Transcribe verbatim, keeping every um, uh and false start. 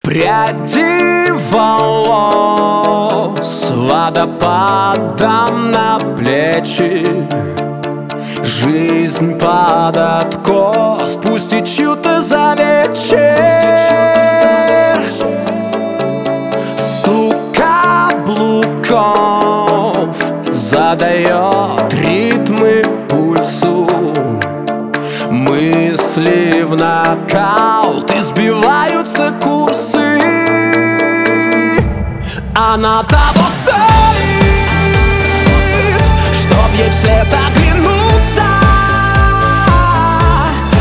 Пряди волос водопадом на плечи. Жизнь под откос, пусть и чью-то за вечер. Стук каблуков задает ритмы пульсу. Мысли в нокаут, избиваются курсы. Она того стоит, чтоб ей вслед